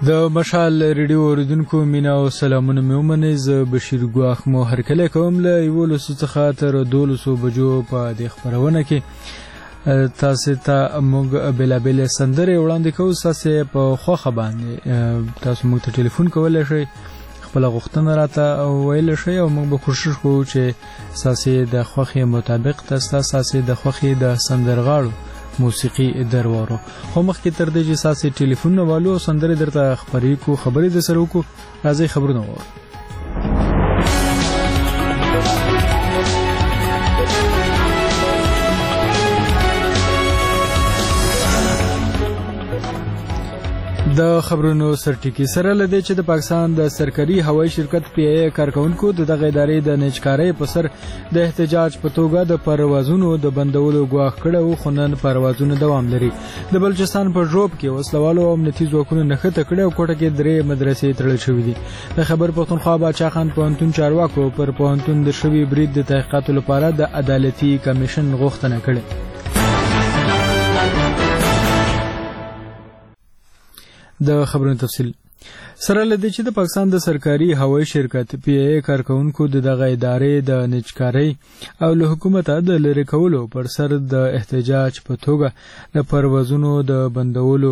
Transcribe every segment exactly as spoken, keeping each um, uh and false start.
د مشال ریډیو اوریدونکو مینا او سلامونه مې ومنئ. زه بشیر ګواښ مو هرکلی کوم له یولسو څخه تر دولسو بجو په دې خپرونه کې تاسو ته موږ بېلابېلې سندرې وړاندې کوو. ستاسې په خوښه باندې تاسو موږ ته ټلیفون کولی شئ، خپله غوښتنه راته ویلی شئ او موږ به کوشش کوو چې ستاسې د خوښې مطابق ستاسې د خوښې د سندرغاړو موسیقي دروارو. خو مخکې تر دې چې ستاسې ټلیفونونه والو او سندرې درته خپرې کړو، خبرې در سره وکړو، راځئ خبرونه واورو. د خبرونو سرټکی سره لدې چې د پاکستان د سرکاري هوایي شرکت پی ای کارکونکو د دغه ادارې د نجکارۍ په سر د احتجاج په توګه د پروازونو د بندولو ګواښ کړی و، خو نن پروازونه دوام لري. د بلوچستان په ژوب کې وسلوالو او امنیتي ځواکونو نښته کړې او کوټه کې درې مدرسې تړل شوې دي. د خیبر پښتونخوا باچا خان پوهنتون چارواکو پر پوهنتون د شوي برید د تحقیقاتو لپاره د عدالتي کمیشن غوښتنه کړې. د خبرونو تفصیل سره لدې چې د پاکستان د سرکاري هوایي شرکت پی ای کارکونکو د دغه ادارې د نجکارۍ او له حکومته د لرې کولو پر سر د احتجاج په توګه د پروازونو د بندولو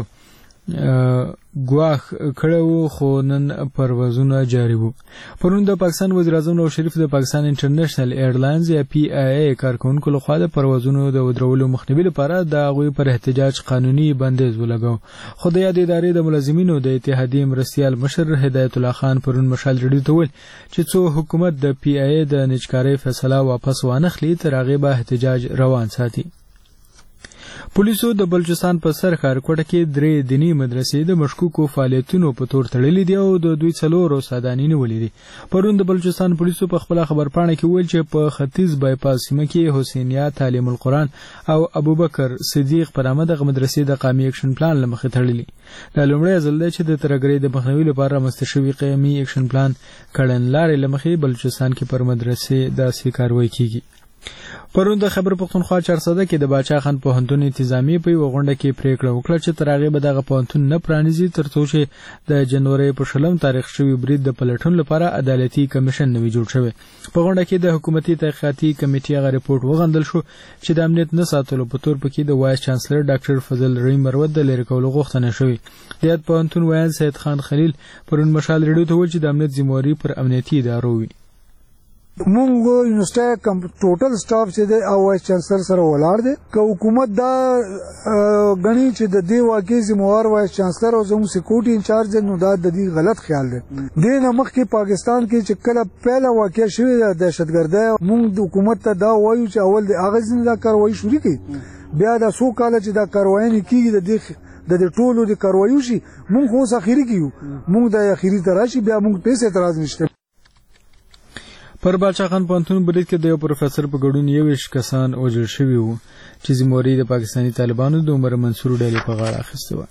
ګواښ کړی و، خو نن پروازونه جاري وو. پرون د پاکستان وزیر اعظم نواز شریف د پاکستان انټرنیشنل ایرلاینز یا پی ای ای کارکونکو لخوا د پروازونو د ودرولو مخنیوي لپاره د هغوی پر احتجاج قانوني بندیز ولګاو. خو د یادې ادارې د ملازمینو د اتحادیې مرستیال مشر هدایت الله خان پرون مشال ریډیو ته وویل چې څو حکومت د پی ای ای د نجکارۍ فیصله واپس وانخلي تر هغې به احتجاج روان ساتي. پولیسو د بلوچستان په سر ښارکوټه کې درې دیني مدرسې د مشکوکو فعالیتونو په تور تړلې دي او د دوی څلورو استادانې نیولې دي. پرون د بلوچستان پولیسو په خپله خبرپاڼه کې وویل چې په ختیځ بایپاس سیمه کې حسینیه تعلیم القرآن او ابوبکر صدیق په نامه دغه مدرسې د قومي اکشن پلان له مخې تړلې. دا لومړی ځل دی چې د ترهګرۍ د مخنیوي لپاره رامنځته شوي قومي اکشن پلان کړنلارې له مخې بلوچستان کې پر مدرسې داسې کاروی کیږي. پرون د خیبر پښتونخوا چارسده کې د باچا خان پوهنتون انتظامیې په یوه غونډه کې پریکړه وکړه چې تر هغې به دغه پوهنتون نه پرانیزي تر څو چې د جنورۍ په شلم تاریخ شوي برید د پلټون لپاره عدالتي کمیشن نه وي جوړ شوی. په غونډه کې د حکومتي تحقیقاتي کمیټې هغه رپورټ وغندل شو چې د امنیت نه ساتلو په تور پکې د وایس چانسلر ډاکټر فضل رحیم مروت د لرې کولو غوښتنه شوې. د یاد پوهنتون ویان سید خان خلیل پرون مشال ریډیو ته وویل چې د امنیت ذمهواري پر امنیتي ادارو وي. مونږ یونیورسټي کم ټوټل سټاف چې دی او وایس چانسلر سره ولاړ دی. که حکومت دا غني چې د دې واقعي ذمہوار وایس چانسلر او زموږ سکیورټي انچارج دی، نو دا د دې غلط خیال دی. دې نه مخکې پاکستان کې چې کله پهله واقع شوې ده دهشتګردۍ، مونږ د حکومت ته دا وایو چې اول د هغه ځینې دا کاروایي شروع کړي، بیا دا څو کاله چې دا کاروایي کېږي د دې د دې ټولو د کاروایو شي، مونږ خو اوس اخري کیو، مونږ د اخري ته راشي، بیا مونږ پیسې اعتراض نشته. پر باچا خان پوهنتون برید کې د یو پروفیسر په ګډون یوویشت کسان وژل شوي وو چې ذمهواري د پاکستاني طالبانو د عمر منصور ډلې په غاړه اخیستې وه.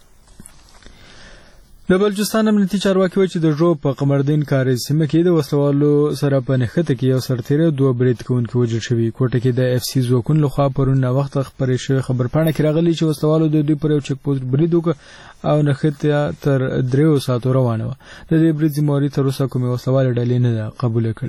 د بلوچستان امنیتي چارواکي وایي چې د ژوب په قمردین کاري سیمه کې د وسلوالو سره په نښته کې یو سرتیری دوه برید کوونکي وژل شوي. کوټه کې د اف سی ځواکونو لخوا پرون ناوخته خپرې شوې خبرپاڼه کې راغلي چې وسلوالو د دوی پر یو چک پوسټ برید وکړ او نښته تر دریو ساعتو روانه وه. د دې برید ذمهواري تر اوسه کومې وسلوالې ډلې نه ده قبوله کړې.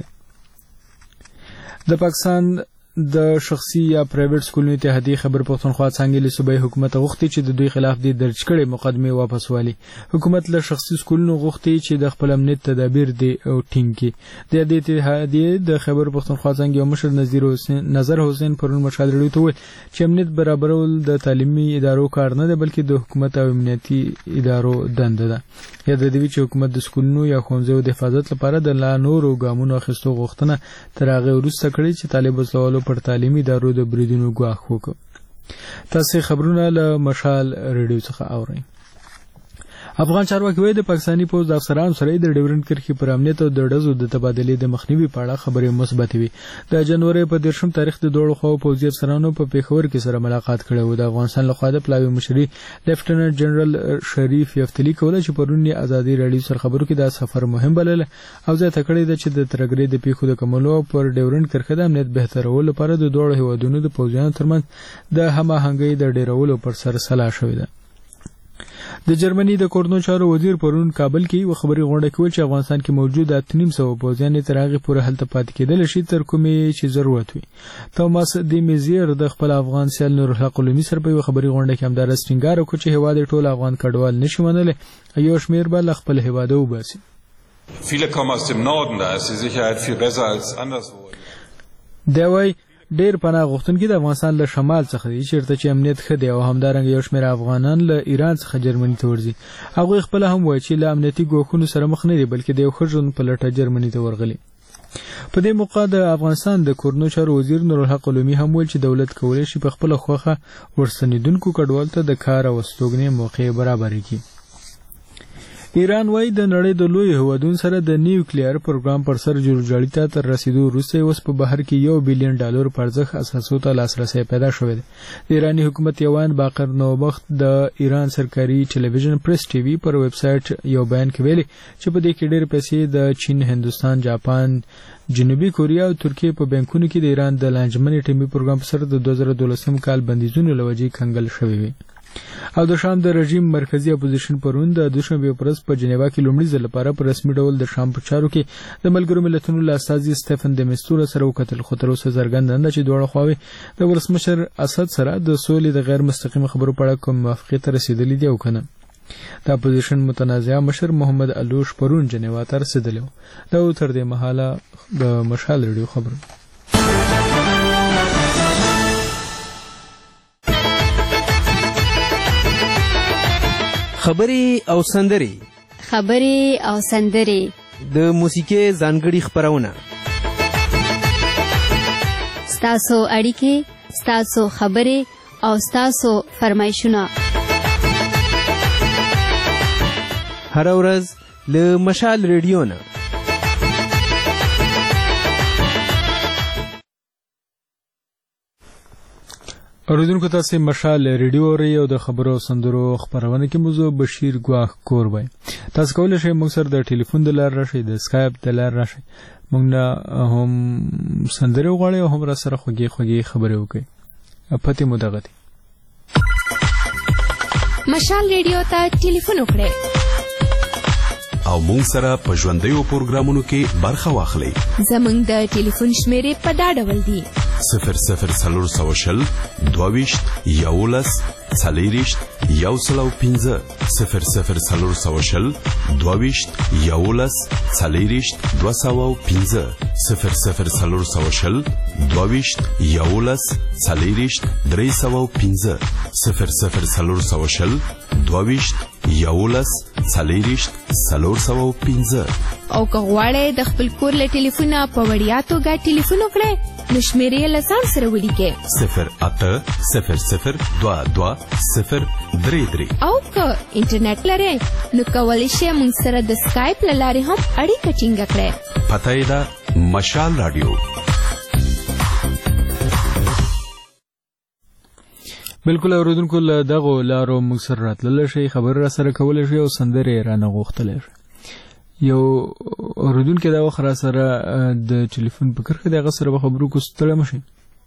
د پاکستان د شخصي یا پرایویټ سکولونو اتحادیې خیبر پښتونخوا څانګې له صوبایي حکومت غوښتي چې د دوی خلاف دې درج کړې مقدمې واپس والي. حکومت له شخصي سکولونو غوښتي چې د خپل امنیت تدابیر دې ټینګ کړي. د دې اتحادیې د خیبر پښتونخوا څانګې یو مشر نظیر حسین نظر حسین پرون مشال ریډیو ته وویل چې امنیت برابرول د تعلیمي ادارو کار نه دی بلکې د حکومت او امنیتي ادارو دنده ده. یاد دې وي چې حکومت د سکولونو یا ښوونځیو د حفاظت لپاره د لا نورو ګامونو اخیستو غوښتنه تر هغې وروسته کړې چې طالب وسلوالو پر تعلیمي ادارو د بریدونو ګواښ وکړ. تاسې خبرونه له مشال ریډیو څخه اورئ. افغان چارواکي وایي د پاکستاني پوځ د افسرانو سره د ډیورنډ کرښې پر امنیت او د ډزو د تبادلې د مخنیوي په اړه خبرې مثبتې وي. د جنورۍ په دېرشم تاریخ د دواړو خواو پوځي افسرانو په پېښور کې سره ملاقات کړی و. د افغانستان لخوا د پلاوي مشري لیفټننټ جنرال شریف یفتلي کوله چې پرون یې ازادي راډیو سره خبرو کې دا سفر مهم بلله او زیاته کړې ده چې د ترهګرۍ د پیښو د کمولو او پر ډیورنډ کرښه د امنیت بهترولو لپاره د دواړو هیوادونو د پوځیانو ترمنځ د هماهنګۍ د ډیرولو پر سر سلا شوې ده. د جرمني د کورنو چارو وزیر پرون کابل کې و خبري غونډه کول چې افغانستان کې موجود اته نیم سوه پوځیان تر هغه پورې هلته پاتې کېدل شي تر کومې چې ضرورت وي. توماس دی میزیر د خپل افغان سیال نور الحق لومي سره په خبري غونډه کې همدار ستنګار کو چې هواد ټول افغان کډوال نشي منلې یو شمیر بل خپل هواده وباسي. Viele kommen aus dem Norden, da ist die Sicherheit viel besser als anderswo. دا وای ډېر پناه غوښتونکي د افغانستان له شمال څخه دي چیرته چې امنیت ښه دی او همدارنګه یو شمېر افغانان له ایران څخه جرمني ته ورځي. هغوی خپله هم وایي چې له امنیتي ګواښونو سره مخ نه دي بلکې د یو ښه ژوند په لټه جرمني ته ورغلي. په دې موقع د افغانستان د کورنو چارو وزیر نور الحق لومي هم ویل چې دولت کولی شي په خپله خوښه ورستنېدونکو کډوالو ته د کار او استوګنې موقع برابرې کړي. ایران وایي د نړۍ د لوی هیوادونو سره د نیوکلیر پروګرام پر سر جوړجاړي ته تر رسیدو وروسته اوس په بهر کې یو بیلیون ډالر په ارزښت اساسو ته لاسرسی پیدا شوی دی. د ایراني حکومت یوان باقر نوبخت د ایران سرکاري ټلویزیون پریس ټي وي پر ویب سایټ یو بیان کې ویلي چې په دې کې ډېر پیسې د چین، هندوستان، جاپان، جنوبي کوریا او ترکیې په بانکونو کې د ایران د لانجمنې ټیمي پروګرام په سر د دوه زره دولسم کال بندیزونو له وجې کنګل شوی وي. او د شام د رژیم مرکزی اپوزیشن پرون د دوشنبه پرز په جنیوا کې لومړي ځل لپاره په رسمي ډول د شام په چارو کې د ملګرو ملتونو له استازي سټيفن د مستور سره وکتل خو تر اوسه څرګنده نه چې دواړه خواوې د ولسمشر اسد سره د سولې د غیر مستقیم خبرو په اړه کوم موافقه ته رسیدلې دي او کنه. د اپوزیشن متنازعه مشر محمد علوش پرون جنیوا ته رسیدلی و. دا تر دې مهاله د مشال ریډیو خبرو. خبري او سندري خبري او سندري د موسیقي ځانګړي خبرونه ستاسو اړیکې ستاسو خبري او ستاسو فرمایشونه هر ورځ له مشال ریډیو نه. اوریدونکو تاسو مشال ریډیو اورئ او د خبرو سندرو خبرونه کې موضوع بشیر ګواخ کور وای. تاسو کولای شئ موږ سره د ټلیفون د لار راشي د اسکایپ د لار راشي موږ نه هم سندرو غواړي او هم را سره خوږی خوږی خبرې وکړي. پته مو دغه مشال ریډیو ته ټلیفون وکړئ او موږ سره په ژوندیو پروګرامونو کې برخه واخلئ. زموږ د ټلیفون شمیرې په دا ډول دي: صفر صفر څلور سوه شل دوه ویشت یولس څلېرویشت یو سل او پنځه صفر صفر څلور سوه شل دوه ویشت یولس څلېرویشت دوه سوه او پنځه صفر صفر څلور سوه شل دوه ویشت یولس څلېرویشت درې سوه او پنځه صفر صفر څلور سوه شل دوه ویشت یولس څلېرویشت څلور سوه او پنځه. او که غواړئ د خپل کور له ټلیفونه په وړیا توګه ټلیفون وکړئ نو شمیرې یې له ځان سره ولیکئ: صفر اته صفر صفر دوه دوه صفر درې درې. او که انټرنیټ لرئ نو کولی شئ موږ سره د سکایپ له لارې هم اړیکه ټینګه کړئ. پته یې ده مشال رادیو. بالکل اوریدونکو له دغه لارو موږ سره راتللی شئ خبر را سره کولی شئ او سندرې رانه غوښتلی شئ. یو اوریدونکی دا وخت را سره د ټلیفون په کرښه د هغه سره به خبرو کو ستړی مشئ.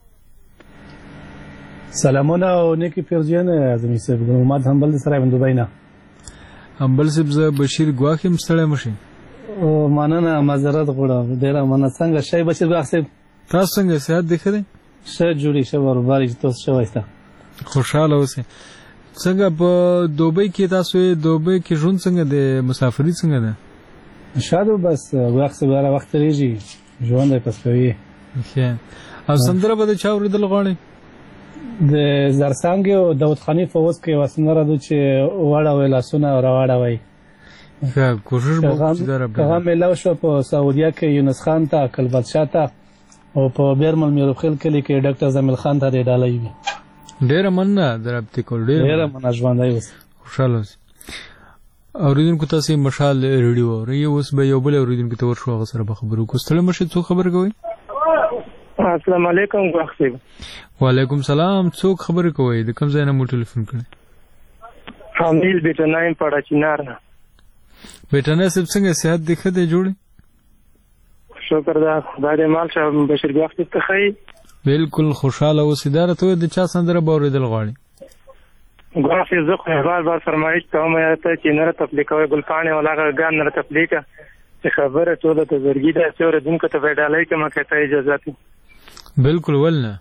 سلامونه او نیکی پیرزیان اعظمي صاحب محمد حنبل سره یم دوبۍ نه. حنبل صاحب زه بشیر ګواخ یم ستړی مشئ. مننه معذرت غواړم ډېره مننه. څنګه شی بشیر ګواخ صاحب؟ تاسو څنګه صحت دی ښه دی؟ ښه جوړې ښه بروبارې چې تاسو ښه وایسته خوشحاله اوسئ. څنګه په دوبۍ کې تاسو دوبۍ کې ژوند څنګه دی مسافري څنګه ده؟ شادو بس وخت سره وخت ریږي ژوند یې پس کوي. او سندره به د چا اورېدل غواړئ؟ د زرڅانګې او داود خاني فوز کې یوه سندره ده چې واړوئ لاسونه راواړوئ. ښه کوشش به وکړو چې دا راپرېږدي. هغه میلاو شوه په سعودیه کې یونس خان ته کلبدشاه ته او په بیرمل میروخیل کلي کې ډاکټر زمیل خان ته دې ډالۍ وي. ډېره مننه د رابطې کول. ډېره مننه. ژوندی اوسئ. خوشحاله اوسئ. اوریدونکو تاسو مشال ریډیو اورئ. اوس به یو بل اوریدونکو ته ورشو هغه سره به خبرو کوو. ستړی مشئ. څوک خبرې کوئ؟ السلام علیکم ګواخ صاحب. وعلیکم سلام. څوک خبرې کوئ؟ د کوم ځای نه مو ټلیفون کړی؟ حمیل بیټنایم پاړه چینار نه. بیټنای صاحب څنګه صحت دی ښه دی جوړې؟ شکر ده خدای دې مال شه بشیر ګواخ صاحب ته ښایي. بالکل خوشحاله اوسئ. دا راته ووایه د چا سندره به اورېدل غواړئ؟ غافي زخ بار بار فرمایش کوم ته چې نه تفلیکوي ګلپانې ولاغه ګان نه تفلیکه چې خبره ټوله ته زرګي ده چې ور دونکو ته وډالای کما کته اجازه ته بالکل ولنه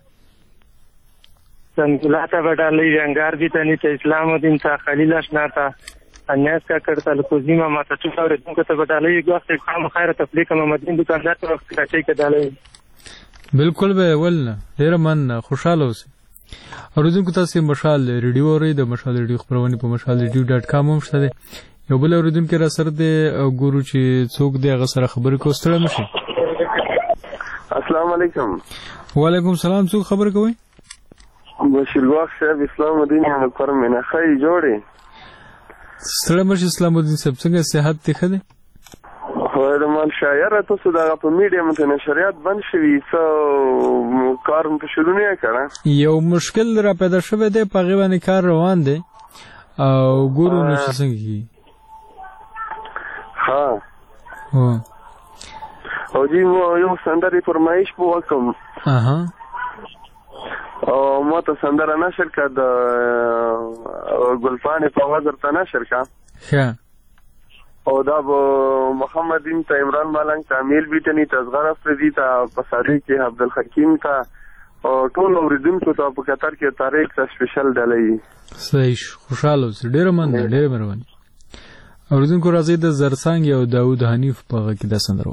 څنګه ته وډالای رنگار دي ته نه اسلام دین ته خلیل اشنا ته انیاس کا کرتا لکوزیما ما ته ټول ور دونکو ته وډالای غوښته کوم خیره تفلیکه محمدین دکاندار ته وخت راځي کډالای بالکل به ولنه ډیر من خوشاله اوسئ. اوریدونکو تاسو مشال ریډیو اورئ د مشال ریډیو خبرونه په مشال ریډیو ډاټ کام هم شته. یو بل اوریدونکو را سره د ګورو چې څوک دی هغه سره خبرې کوستړه مشي. السلام علیکم. وعلیکم السلام. څوک خبر کوي؟ بشیر باغ صاحب اسلام الدین مکرم نه خی جوړي. ستړه مشي اسلام الدین صاحب څنګه صحت ته خده؟ خو د مال شاعر تاسو دا په میډیا مته نشریات بند شوی څو کار په شروع نه کړه. یو مشکل را پیدا شوه دی په غوښنه کار روان دی او ګورو نو څه څنګه. ها ها او جی مو یو سندري فرمایش په وکم. اها او ما ته سندره نشر کړه د ګلپانې په وزر ته نشر کړه. ښه او دا محمد بن عمران مالنګ تعمیل بیتنی تصغر افریدی تا پساری کې عبدالحکیم تا او ټول اوریدونکو ته په قطر کې تاریخ ته سپیشل ډالۍ. صحیح خوشاله اوسئ. ډیر مننه ډیر مهرباني. اوریدونکو راځي د زرڅانګ او داوود حنیف په غږ کې د سندرو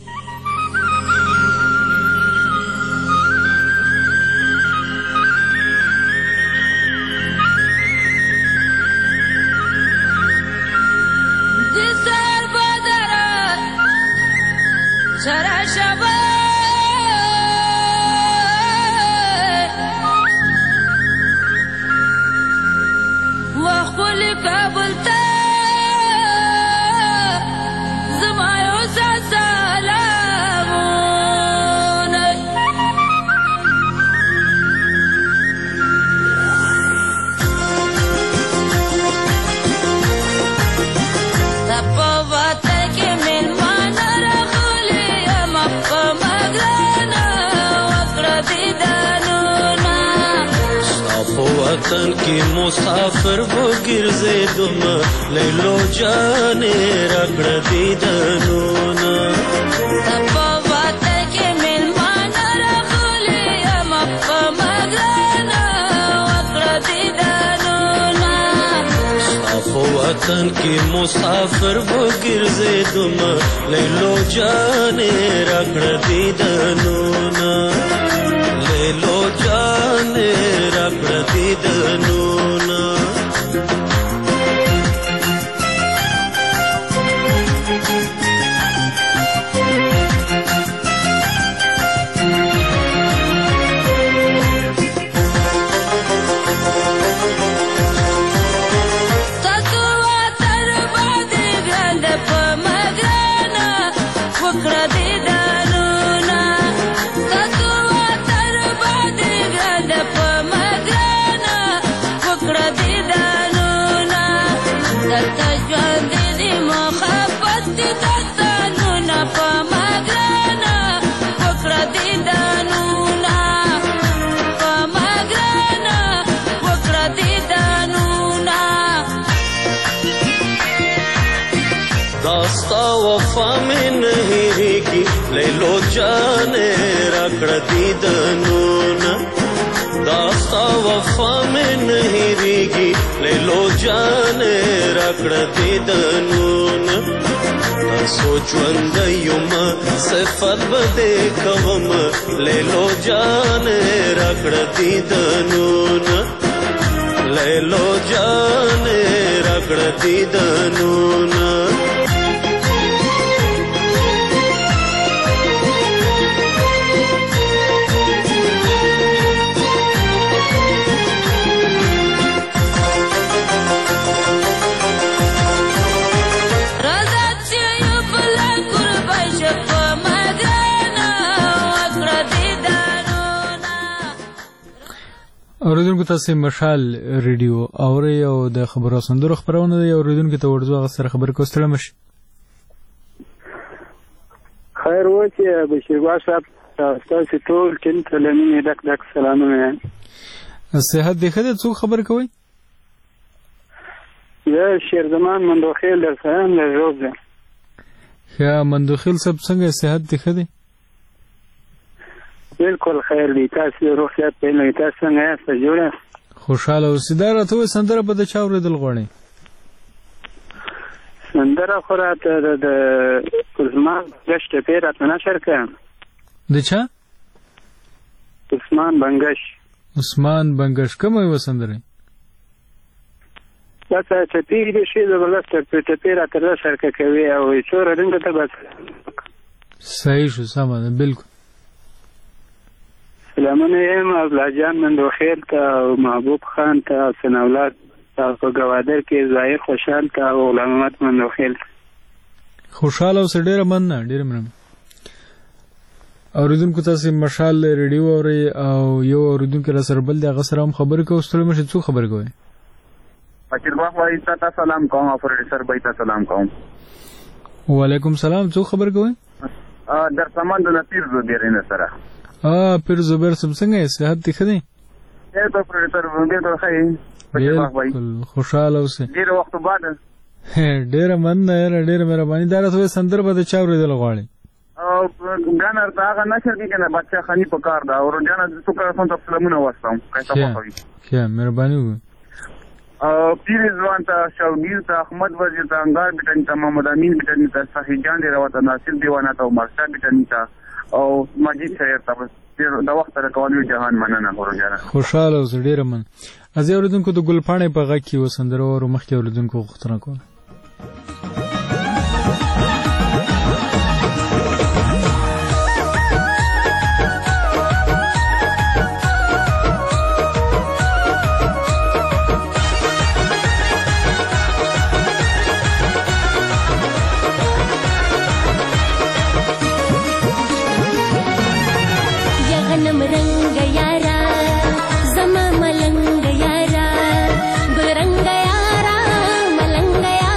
وطن کی مسافر وہ گرزے دم لیلو جانے رگڑ دیدنونا تپا وطن کی ملمان رخولی امپ مگرانا وقر دیدنونا صاف وطن کی مسافر وہ گرزے دم لیلو جانے رگڑ دیدنونا لیلو جانے رگڑ دیدنونا वफा में नहीं रहेगी ले लो जाने रगड़ दीदनूना दास्ता वफा में नहीं रहेगी ले लो जाने रगड़ दीदनूना सोचवंद युम सिफत बदे कवम ले लो जाने रगड़ दीदनूना ले लो जाने रगड़ दीदनूना اوریدونکو تاسو مشال ریډیو اوري او د خبرو سندرو خبرونه دی. اوریدونکو ته ورځو هغه سره خبر کوستل مش خیر و چې بشیر صاحب تاسو ټول کین تلمنه ډک ډک سلامونه. صحت دی خدای څو خبر کوي؟ زه شیرزمان مندوخیل در سره له روز ده ښه مندوخیل صاحب څنګه صحت دې ښه دی؟ بالکل خیر دی. تاسو روغتیات په لګی تاسو څنګه یاست؟ جوړه خوشاله اوسئ. دا راته وایي سندره به د چا اورېدل غواړئ؟ سندره خو راته د عثمان بنګش ټپې راته نشر کړه. د چا؟ عثمان بنګش. عثمان بنګش کومه یوه سندره؟ بس ټپې دې شي زبردست ټپې راته نشر کوي او څو رنګه ته بس صحیح شو سمه ده بالکل. سلامونه یم ابلا جان مندوخیل ته او محبوب خان ته او سناولاد او په ګوادر کې ظاهر خوشحال ته او غلام محمد مندوخیل. خوشحاله اوسه. ډېره مننه ډېره مننه. اورېدونکو تاسې مشال ریډیو اورئ او یو اورېدونکی را سره بل دی هغه سره هم خبرې کوو. ستړي مه شئ. څوک خبرې کوئ؟ فقیر باغ وایي تا ته سلام کوم او پروډیوسر بھائی ته سلام کوم. وعلیکم سلام. څوک خبرې کوئ؟ در سامان د پیر زبیر نه سره. ا پیر زبیر صاحب څنګه یې؟ صحت دې ښه دی؟ ای په پروډیوسر باندې ته ښه فقیر باغ وایي. خوشاله اوسئ. ډېر وخت بعد. ډېره مننه یاره ډېره مهرباني. دا راته وایي سندره به د چا اورېدل غواړئ؟ او ګانا ورته هغه نشر کې کنه بچا خاني په کار دا او جانا څو کار څون ته فلمونه واستم کایته پخوي. ښه مهرباني وکړئ. او پیر ځوان ته شوګیر ته احمد وزیر ته انګار بټن ته محمد امین بټن ته صحیح جان دی راوته ناصر دیوانه ته عمر شاه بټن ته او مجید شهر ته دا وخت راکوالو جهان مننه ورجانه. خوشاله اوسئ. ډېره مننه. ازي اوریدونکو د ګلپاڼې په غږ کې وسندره او مخکې اوریدونکو غوښتنه کوله. Mala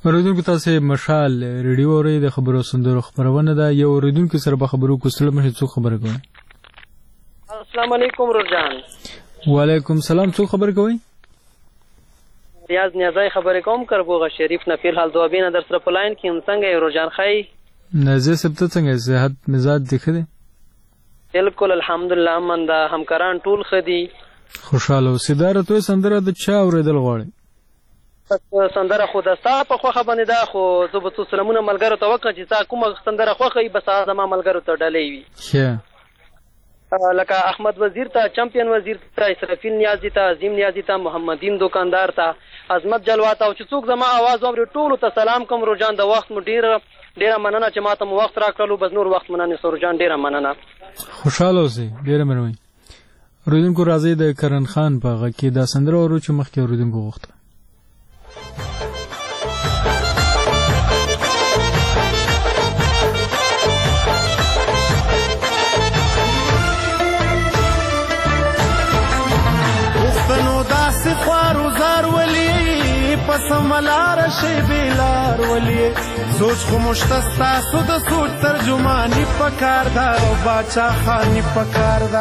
اوریدونکو تاسو مشال ریډیو اورئ د خبرو سندرو خبرونه ده. یو اوریدونکو سره به خبرو کوسل مشه څو خبره کوي. السلام علیکم روجان. وعلیکم سلام. څو خبر کوي؟ ریاض نیازای خبرې کوم کربوغه شریف نه فی الحال دوابینه در سره پلاین کې هم څنګه روجان خای نازه سبت څنګه صحت مزاج دخه بالکل الحمدلله من دا همکاران ټول خدي خوشاله اوسیدار ته سندره د چا اوریدل غواړي سندره خو د ستا په خوخه باندې دا خو زه به څو سلامونه ملګرو ته وکړم چې تا کومه سندره خوښه وي بس زما ملګرو ته ډالۍ وي ښه لکه احمد وزیر ته چمپیون وزیر ته اسرافیل نیازی ته عظیم نیازی ته محمدین دکاندار ته عظمت جلوا ته او چې څوک زما आवाज اوري ټولو ته سلام کوم روجان د وخت مو ډیر ډیره مننه چې ماته مو وخت راکړلو بس نور وخت مننه روجان ډیره مننه خوشاله اوسئ ډیره مننه اوریدونکو راځي د کرن خان په غږ کې دا سندره ورو چې مخکې اوریدونکو غوښته خوارو زار ولی پس ملار شی بیلار ولی سوچ خو مشتستا سو د سوچ ترجمانی پکار دا او باچا خانی پکار دا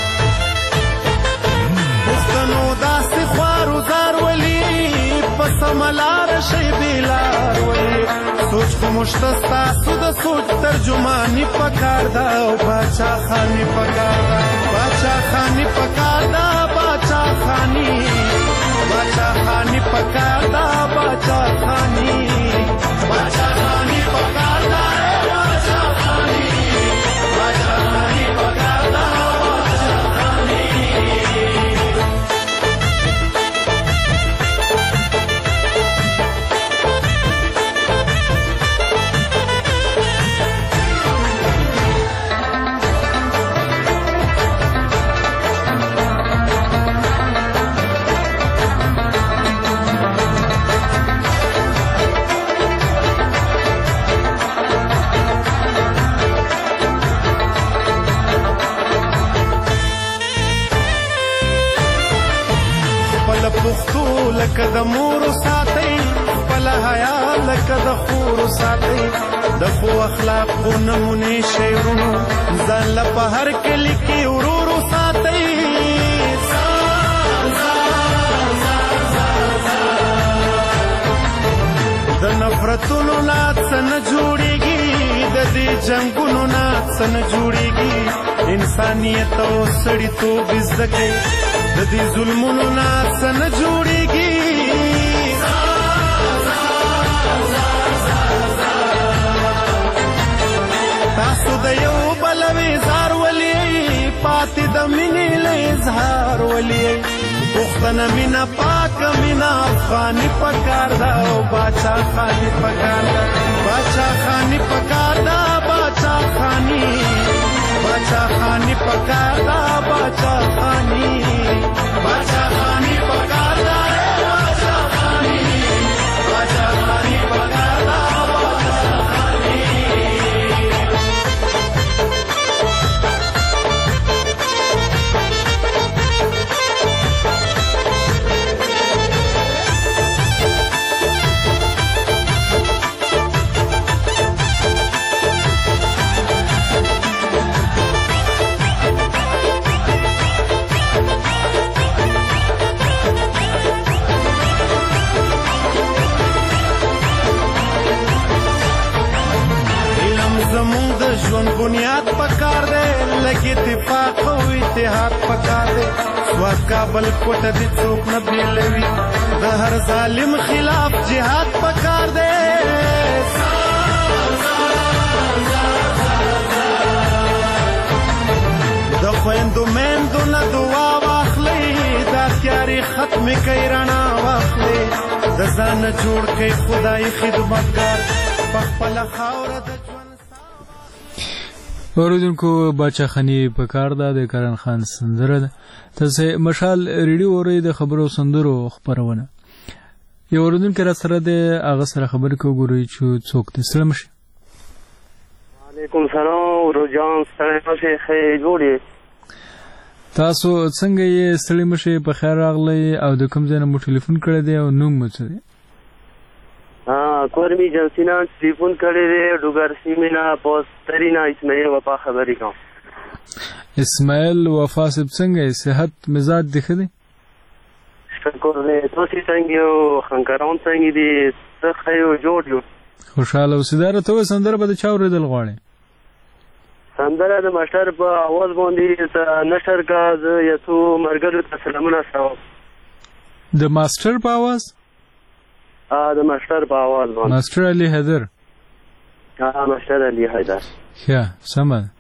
پختنو داست خوارو زار ولی پس ملار شی بیلار ولی سوچ خو مشتستا سو د سوچ ترجمانی پکار دا او باچا خانی پکار دا باچا خانی پکار دا باچا خانی باچا خانی پکاردا باچا خانی باچا خانی پکاردا باچا خانی باچا خانی پکاردا باچا خانی لکه د مور ساتي خپل حیا لکه د خور ساتي د خو اخلاق خو نمونه شیرونو ځان له په هر کلی کې ورورو ساتي د نفرتونو نات نه جوړيږي د دې جنگونو نات نه جوړيږي انسانيت او سړیتوب زده کوي د دې ظلمونو نات نه جوړيږي تاسو د یو بل وزار ولي پاتې د مینې له اظهار ولي پښتنه مینا پاک مینا افغاني پکار دا او باچا خاني پکار دا باچا خاني پکار دا باچا خاني باچا خاني پکار دا باچا خاني باچا خاني پکار دا باچا خاني باچا خاني پکار دا باچا خاني ژوند بنیاد پکار دی لکه اتفاق او اتحاد پکار دی سواد کابل کوټه دې څوک نه بیلوي د هر ظالم خلاف جهاد پکار دی د خویندو میندو نه دعا واخلئ دا تیارې ختمې کوي رڼا واخلئ د ځان جوړ کوي خدای خدمتګار په خپله خاوره د اوریدونکو باچا خانی پکار دا د کرن خان سندره ده تاسو مشال ریډیو اورئ د خبرو سندرو خبرونه یو اوریدونکو را سره د هغه سره خبر کو ګورئ چې څوک د سلام شي وعلیکم سلام روجان سلام شي خیر جوړی تاسو څنګه یې سلام شي په خیر راغلی او د کوم ځای نه مو ټلیفون کړی دی او نوم مو څه دی ها کورمی جنسینا ټلیفون کړی دی ډوګر سیمې نه پوسترینا اسماعیل وفا خبرې کوم. اسماعیل وفا صاحب څنګه صحت مزاج دی ښه دی؟ شکر دی. تاسې څنګه یو خنکران څنګه دي څه ښه یو جوړ یو خوشحاله اوسې. دا راته ووایه سندره به د چا اورېدل غواړې؟ سندره د مشر په اواز باندې نشر کا زه یو څو ملګرو ته سلامونه رسوم. د ماسټر په اواز؟ د مشر په اواز باندې. ماسټر علي حیدر. ها مشر علي حیدر. ښه سمه ده.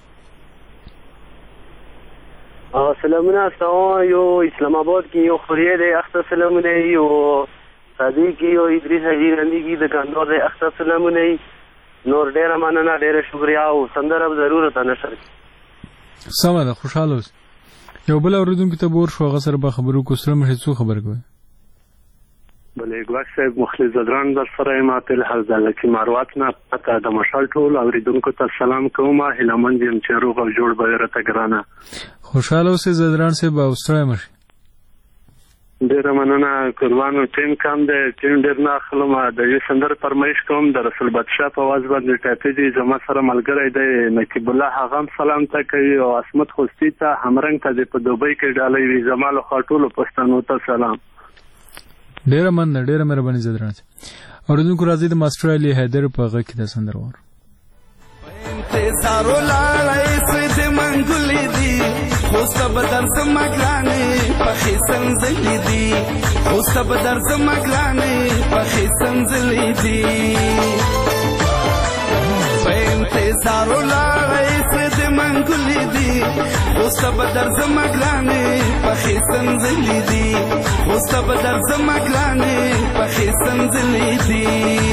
سلامونه رسوم. یو اسلام آباد کې یو خوریه دی اخته سلامونه یو صدیق کې یو ادریس حاجي رندي کې د کندهار دی اخته سلامونه نور ډیره مننه ډیره شکریا او سندره ضرورت نشر. سمه ده خوشاله اوس. یو بل اوریدونکو ته بور شو هغه سره به خبرو کو سره مشه څو خبر کوي. بلې ګواښ صاحب مخلص زدران در سره ما په حال دلته ماروات نه پته د مشال ټول اوریدونکو ته سلام کوم. هلمند یم چې روغ او جوړ به راته ګرانه. خوشاله اوسې زدران صاحب او ستړی مشه. ډیره مننه قربانو. ټیم کم دی ټیم ډیر نه اخلم. د یو سندر فرمایش کوم د رسول بادشاه په आवाज باندې ټاپې دي زما سره ملګری دی نقیب الله هغه سلام ته کوي او اسمت خوستی ته همرنګ ته په دوبۍ کې ډالۍ وي زما له خاطرو پښتنو ته سلام. ډیره مننه ډیره مهرباني زدران. اوریدونکو راځي د ماسټر علي حیدر په غږ کې د سندر وور. انتظار لاړای سید منګولې دي خوسته بدر زمګلانې پخې سنځلې دي خوسته بدر زمګلانې پخې سنځلې دي په انتظار لاړای سید منګولې دي خوسته بدر زمګلانې پخې سنځلې دي خوسته بدر زمګلانې پخې سنځلې دي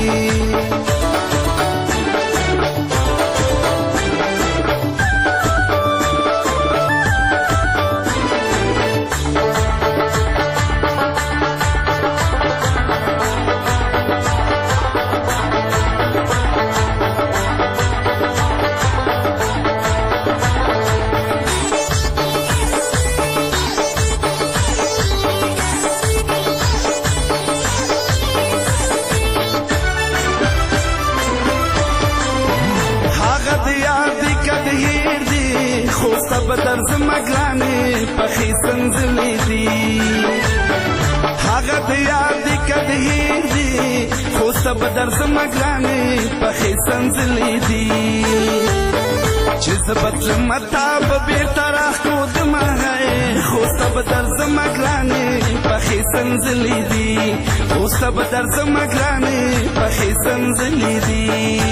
بدر زمګلانې پخې سنځلې دي هغه د یاد کده دي خوسته بدر زمګلانې پخې سنځلې دي چې زبد متاب به طرح کو د مهای خوسته بدر زمګلانې پخې سنځلې دي خوسته بدر زمګلانې پخې سنځلې دي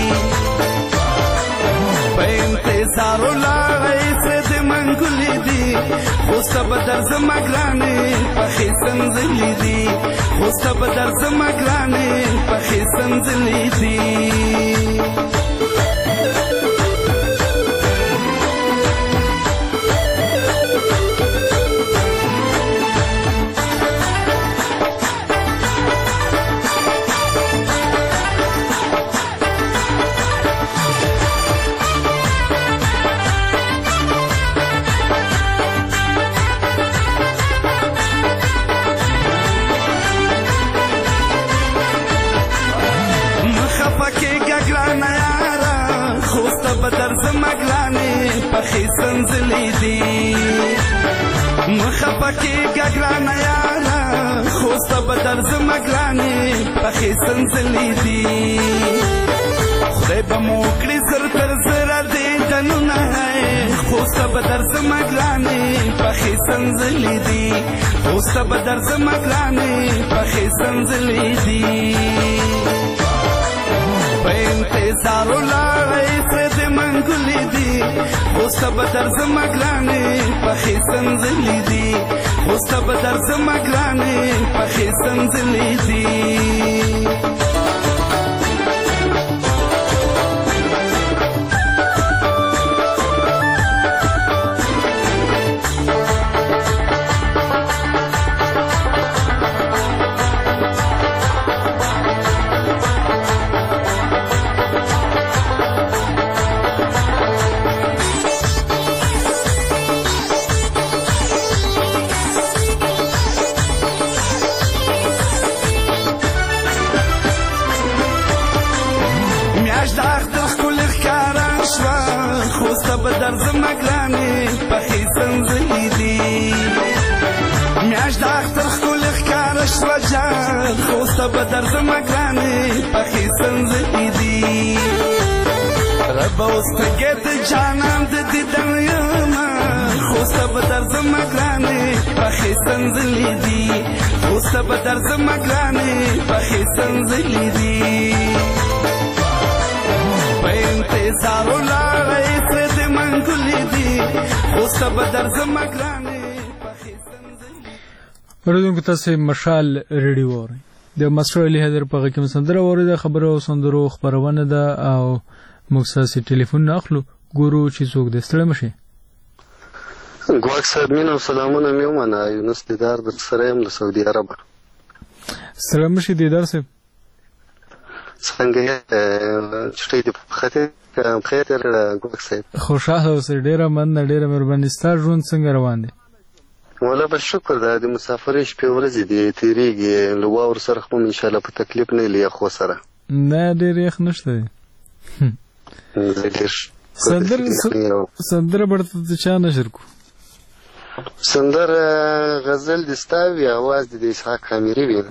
په انتظار لاړې سید منګولې دي خوسته بدر زمګلانې پخې سنځلې دي خوسته بدر زمګلانې پخې سنځلې دي بدر زمګلانې پخې سنځلې دي مخه پکې ګګرانه یاره خوسته بدر زمګلانې پخې سنځلې دي خدای به مو کړي زر تر زره دې دنونه خوسته بدر زمګلانې پخې سنځلې دي خوسته بدر زمګلانې پخې سنځلې دي په انتظار لاړې سید منګولې دي خوسته بدر زمګلانې پخې سنځلې دي خوسته بدر زمګلانې پخې سنځلې دي د اختر ښکلې ښکاره شوه جان خوسته به درځمه ګرانې پخې سنځلې دي ربه اوس ټګې د جانان د دیدن یمه خوسته به درځمه ګرانې پخې سنځلې دي خوسته به درځمه ګرانې پخې سنځلې دي په انتظار ولاړې سرې د منګلې دي خوسته به درځمه ګرانې اوریدونکو تاسې مشال ریډیو واورئ د ماسټر علي حیدر په غږ کې سندره واورئ خبره او سندرو خپرونه ده او موږ ستاسې ټلیفون نه اخلو ګورو چې څوک دی ستړی مه شئ ګواک صاحب مینه او سلامونه مې ومنه یونس دیدار درسره یم له سعودي عربه ستړی مه شئ دیدار صاحب څنګه یې چټۍ دې بخیر بخیر ګواک صاحب خوشحاله اوسئ ډېره مننه ډېره مهرباني ستا ژوند څنګه روان دی والله بس شکر ده د مسافرۍ شپې ورځې دي تېرېږي له واورو سره خو م انشاءالله په تکلیف نه له یخو سره نه ډېر یخ نشته دی سندره به درته د چا نشر کړو سندره غزل دې ستا وي اواز دې د اسحاق کامیري وي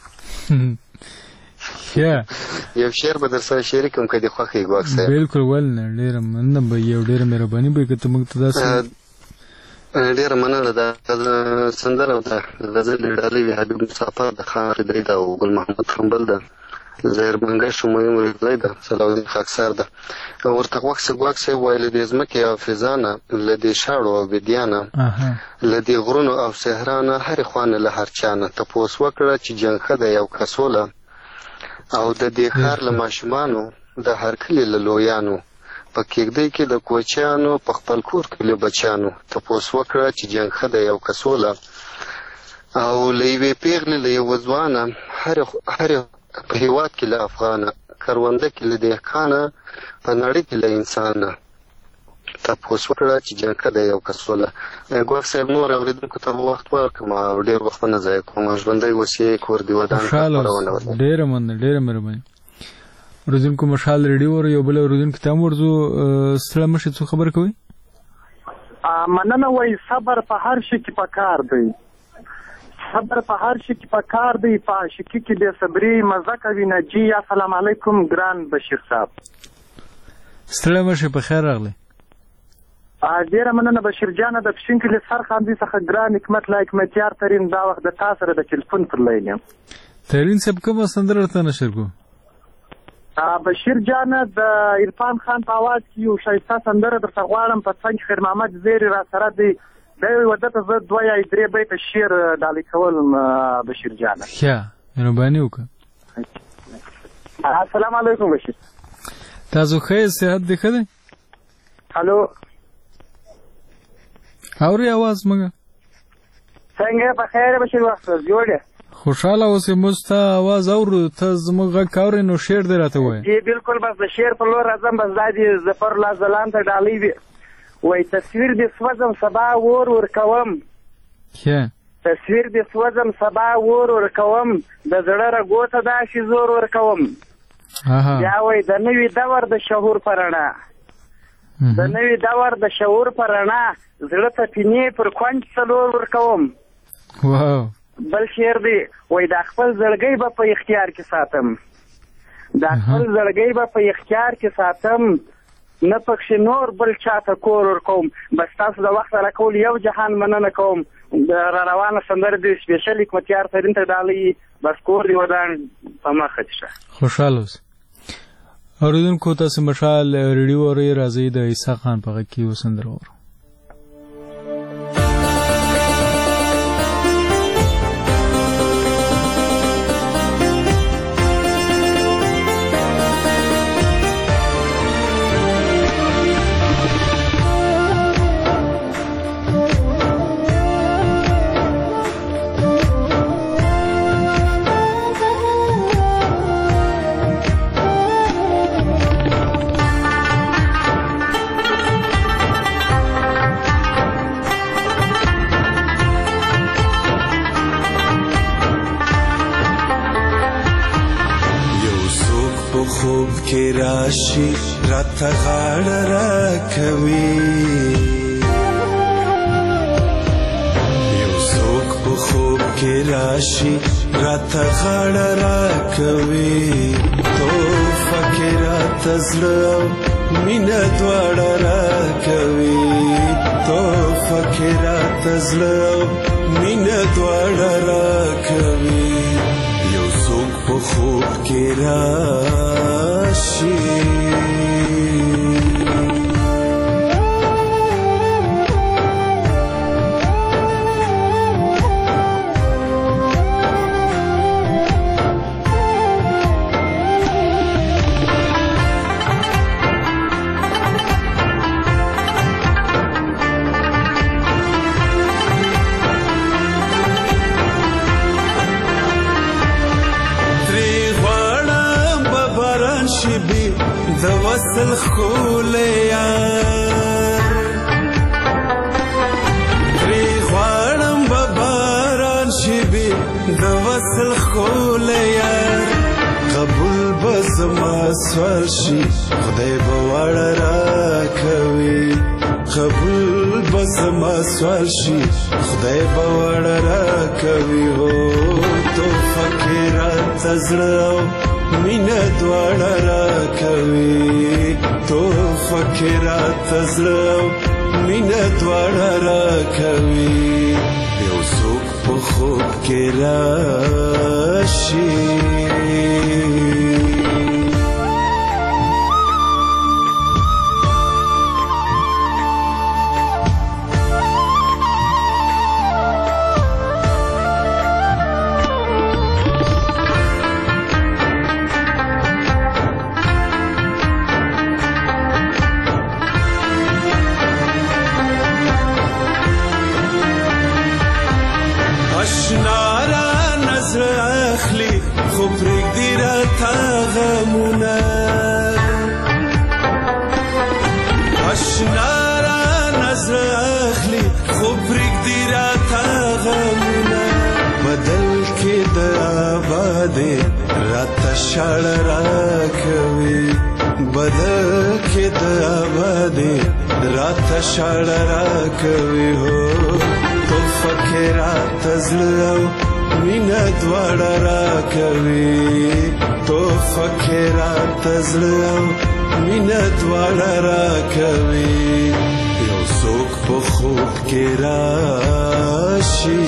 یو شعر به در سره شریک کړم که دې خوښ یې ګواک صاحب بلکل ولې نه ډېره مننه به یې او ډېره مهرباني به یې که ته موږ ته داسې ډېره مننه ده سندره ده غزل ډالۍ وي حبیب مسافر د خان رضی ده او ګل محمد خنبل ده زهیر منګش همایون رضی ده صلاحالدین خاکسار ده ورته غوږ سه ګواک صاحب وایي له دې ځمکې او فضا نه له دې شاړو او بېدیا نه له دې غرونو او صحرا نه هرې خوا نه له هر چا نه تپوس وکړه چې جنګ ښه دی او که سوله او د دې ښار له ماشومانو د هر کلي له لویانو په کېږدۍ کې د کوچیانو په خپل کور کې له بچیانو تپوس وکړه چې جنګ ښه دی او که سوله او له یوې پېغلې له یوه ځوانه هرې په هېواد کې له افغانه کرونده کې له دهقانه په نړۍ کې له انسانه تپوس وکړه چې جنګ ښه دی او که سوله ګواک صاحب نور اورېدونکو ته به وخت ورکړم او ډېر وخت به نه ضایع کوم ژوندی اوسې کور دې ودان ډېره مننه ډېره مهرباني اورېدونکو مشال ریډیو ور یو بل اورېدونکي ته هم ورځو ستړی مه شئ څو خبره کوئ مننه وایي صبر په هر شي کې پکار دی صبر په هر شي کې پکار دی په عاشقي کې بې صبري مزه کوي نه جي السلام علیکم ګران بشیر صاحب ستړی مه شئ په خیر راغلی ډېره مننه بشیر جانه د پښین کلي سرخاندي څخه ګران حکمت لا حکمتیار ترین دا وخت د تا سره د ټلیفون پر لاین یم ترین صاحب کومه سندره ورته نشر کړو بشیر جانه د عرفان خان په اواز کې یو ښایسته سندره درته غواړم په څنګ خیر محمد زیری را سره دی دا یو ودته زه دوه یا درې بیته شعر ډالۍ کولم بشیر جانه ښه مهرباني وکړه السلام علیکم بشیر تاسو ښه یې صحت دې ښه دی هلو اورې اواز مګه څنګه په خیر بشیر وخت جوړ خوشحاله اوسې موږ ستا اواز اورو ته زموږ غږ اورې نو شعر دې راته ووایه جی بالکل بس د شعر په لور راځم بس دا دې ظفر الله ځلان ته ډالۍ وي وایي تصویر دې سوځم سبا اور ورکوم تصویر دې سوځم سبا اور ورکوم د زړه رګو ته داسې زور ورکوم بیا وایي د نوي دور د شعور په رڼا د نوي دور د شعور په رڼا زړه ته پینې پر کونج څلور ورکوم واو بل شعر دی وای دا خپل زړګی به په اختیار کې ساتم دا خپل زړګی به په اختیار کې ساتم نه پکښې نور بل چاته کور ورکوم بس تاسو د وخت راکول یو جهان مننه کوم د را روانه سندره دی سپیشل حکمتیار ترین ته ډالۍ بس کور دې ودان په مخه دې شه خوشحاله اوسئ اورېدونکو تاسې مشال ریډیو اورئ راځئ د عیسی خان په غږ کې یو سندره واورو خوب کې راشي راته غاړه راکوي یو څوک په خوب راشي راته غاړه راکوي توفه کې راته زړه مینه دواړه راکوي توفه کې راته زړه مینه دواړه راکوي یو څوک په خوب کې راشي د وصل خول یار پری غواړم به باران شي بي د وصل خول یار قبول به زما سوال شي خدای به وړه راکوي قبول به زما سوال شي خدای به وړه راکوي هو توفه کې راته زړه مینه دواړه راکوي توفه کې راته زړه مینه دواړه راکوي یو څوک په خوب کې راشي راته شاړ راکوي بدل کې د آبادي راته شاړ راکوي هو توفه کې راته زړه مینه دواړه راکوي توفه کې راته زړه مینه دواړه راکوي یو څوک په خوب کې راشي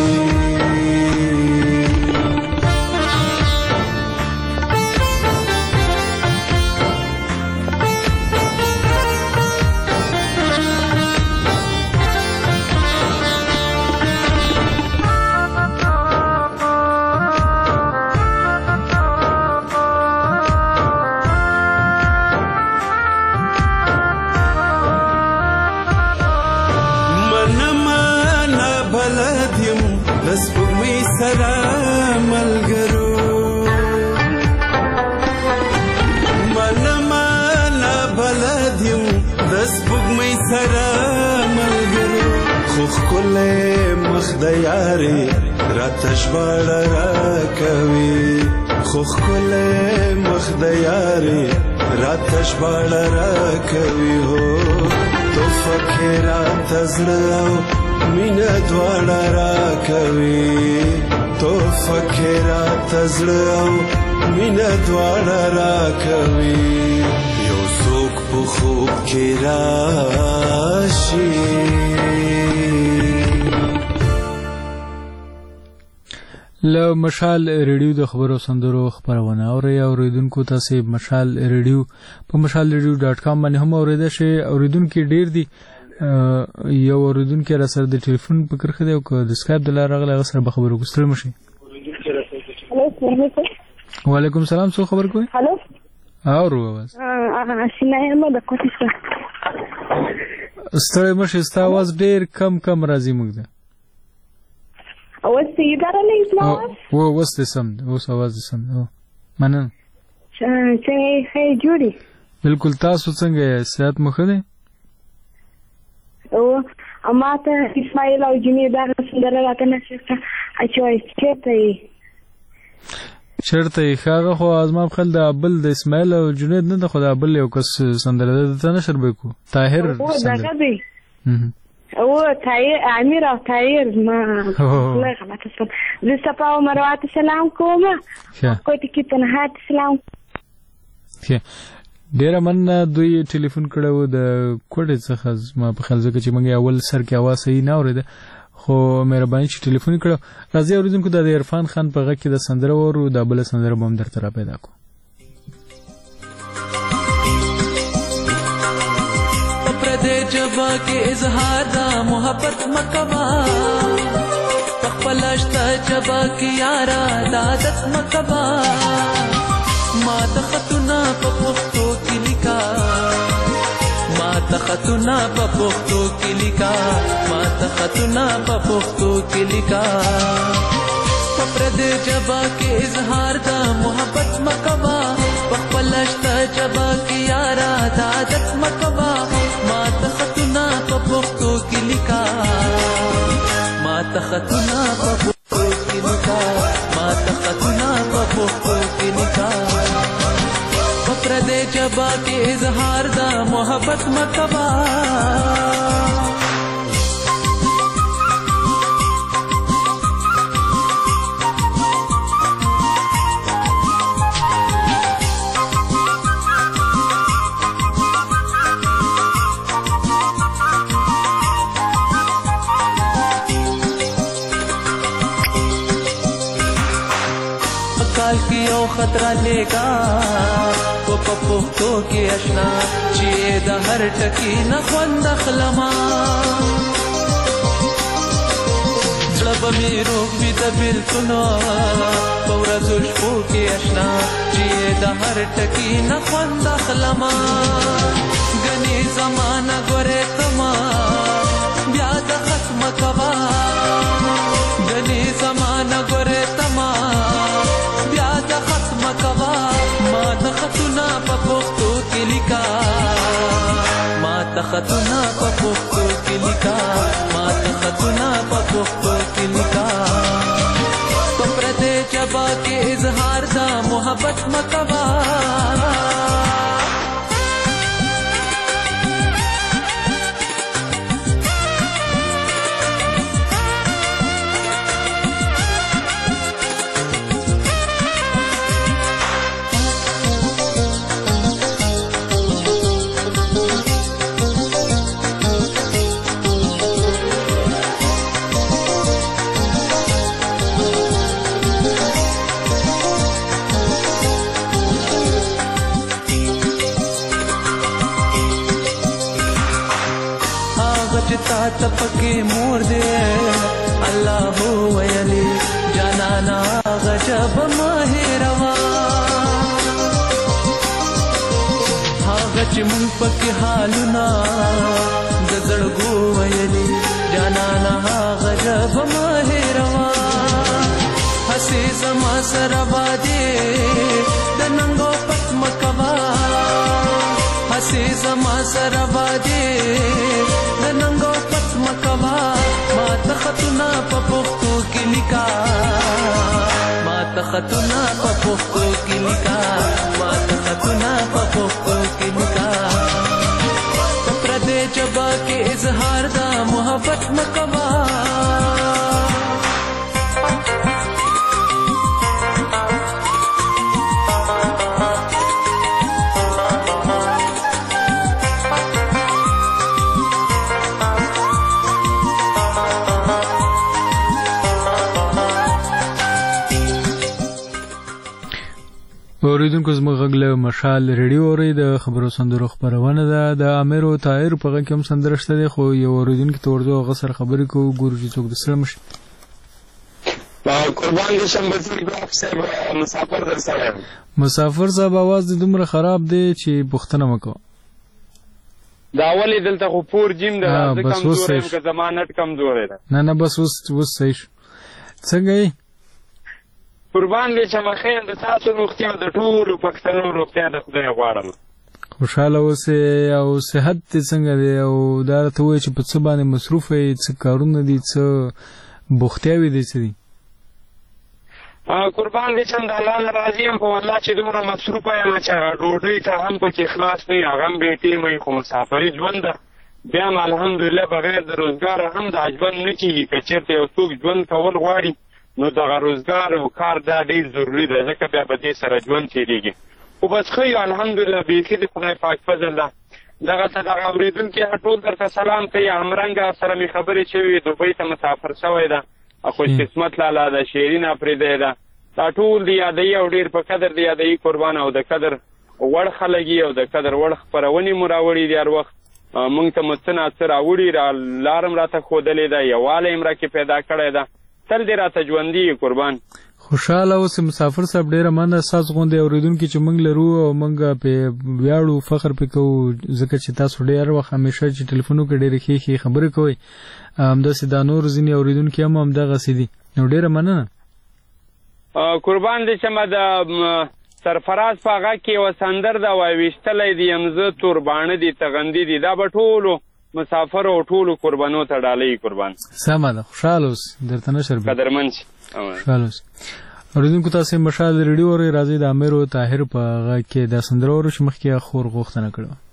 یاري راته ژباړه راکوي خو ښکلی مخ د یاري راته ژباړه راکوي هو توفه کې راته زړه مینه دواړه راکوي توفه کې راته زړه مینه دواړه راکوي یو څوک په خوب کې راشي له مشال ریډیو د خبرو سندرو خبرونه اوري اوریدونکو تاسو مشال ریډیو په مشال ریډیو ډاټ کام باندې هم اوریدل شي اوریدونکو ډیر دي یو اوریدونکو را سره د ټلیفون په کرخه دی او د اسکایپ د لار غل غسر به خبرو کوستل مشي وعلیکم السلام څو خبر کوی هالو اورو आवाज ا سینه مې د کوټه ستړی مشه ستا आवाज ډیر کم کم راځي موږ ده اوس یې درلې اسلام او اوس دې سم اوس आवाज سم او منن څنګه هي جوړي بالکل تاسو څنګه صحت مخه ده او اماته اسماعیل او جنې دا سندره راته نشته اچوي چته چرته خاغه خو ازما خل د ابل د اسماعیل او جنید نه د خدا ابل یو کس سندره ده ته نشر بکو طاهر او دغه دی او طاهر امیر او طاهر ما الله غلط شم زه صفا او مروه ته سلام کوم کوټه کې تنها ته سلام. ډیره مننه. دوی ټلیفون کړو د کوټې څخه ما په خیال ځکه چې موږ اول سر کې اواز صحیح نه اورېده خو مهرباني چې ټلیفون کړو. راځي اورېدونکو د عرفان خان په غږ کې د سندره وورو دا بله سندره به هم درته را پیدا کړو. پردې جبا کې اظهار دا محبت مکوا خپل شته جبا کې یارا د عادت مکوا ما ته خطونه په پښتو کې لیکا ما ته خطونه په پښتو کې لیکا ما ته خطونه په پښتو کې لیکا پردې جبا کې اظهار دا محبت مکوا خپل شته جبا کې یارا د عادت مکوا ما ته خطونه په پښتو کې لیکا ما ته خطونه په پښتو کې لیکا ما ته خطونه په پښتو کې لیکا پردې جبا کې اظهار دا محبت مکوا خطرہ لے گا وہ پپختو کے اشنا چیئے دا ہر ٹکی نخوند اخلما زڑب میں روک بھی دا بلکنو پورا زشپو کے اشنا چیئے دا ہر ٹکی نخوند اخلما گنی زمانہ گورے تما بیاد ختم کوا گنی زمانہ گورے تما بیاد ختم کوا ما ته خطونه په پښتو کې لیکا ما ته خطونه په پښتو کې لیکا ما ته خطونه په پښتو کې لیکا په پردې جبا کې اظهار دا محبت مکوا تپکے مور دے اللہ ویلی جانانا غجب ماہ روا هاغچ من پک حالنا دزړګو ویلی جانانا غجب ماہ روا حسی زما سره باندې د ننګو پټ مکوا حسی زما سره باندې د ننګو مکوا ما ته خطونه په پښتو کې لیکا ما ته خطونه په پښتو کې لیکا ما ته خطونه په پښتو کې لیکا پردې جبا کې اظهار دا محبت مکوا اوریدونکو زموږ غږ له مشال ریډیو اوري د خبرو سندرو خبرونه ده د امیر او طاهر په غږ کې هم سندره شته دی خو یو اوریدونکو ته ورځو غسر خبرې کوو ګورو چې څوک د سره مشي قربان دې شم بزرګ صاحب مسافر در سره مسافر صاحب आवाज دې دومره خراب دی چې پښتنه وکړه دا اولی دلته خو پور جیم ده د کمزورې که ضمانت کمزورې ده نه نه بس اوس اوس صحیح شو څنګه یې قربان دې شم خیر د تاسو روغتیا د ټولو پښتنو روغتیا د خدای غواړم خوشاله اوسې او صحت دې څنګه دی او دا ته وایي چې په څه باندې مصروف یې څه کارونه دي څه بوختیاوې دي څه دي قربان دې شم د الله نه راضي یم په والله چې دومره مصروفه یم چې ډوډۍ ته هم پکې خلاص نه وي هغه هم بېټې مې خو مسافري ژوند ده بیا هم الحمدلله بغیر د روزګاره هم دا ژوند نه کېږي. که چېرته یو څوک ژوند کول غواړي نو دغه روزګار او کار دا ډېر ضروري ده، ځکه بیا به دې سره ژوند تېرېږي. خو بس ښه یو الحمدلله بیخي د خدای پاک فضل ده. دغسې دغه اورېدونکي ټول درته سلام کوي. همرنګه سره مې خبرې شوي، دوبۍ ته مسافر شوی ده، خوشقسمت لالا ده، شیرین اپرېدی ده، دا ټول د یادوي او ډېر په قدر د یادوي قربان او د قدر وړ خلک او د قدر وړ خپرونې مو راوړي دي. هر وخت موږ ته مو څه نه څه راوړي، را لار هم راته ښودلې ده، یووالی هم راکې پیدا کړی ده. تل دې راته ژوندي یې قربان. خوشحاله اوسې مسافر صاحب. ډېره مننه ستاسو غوندې اورېدونکي چې موږ لرو او موږ پې ویاړو، فخر پې کوو، ځکه چې تاسو ډېر وخت همیشه چې ټلیفونو کې ډېرې ښې ښې خبرې کوئ. همداسې دا نور ځینې اورېدونکي هم همدغسې دي. نو ډېره مننه. قربان دې شمه د سرفراز په غږ کې یوه سندر ده، وایي ویشتلی دي یم زه تورباڼه دي تغندي دي. دا به ټولو مسافر او ټولو قربانو ته ډالۍ قربان. سمه ده. خوشحاله اوس. درته نشر به قدرمن شي. خوشحاله اوس. اورېدونکو تاسې مشال ریډیو اورئ. راځئ د امیر او طاهر په غږ کې دا سندره واورو چې مخکې یې خور غوښتنه کړې وه.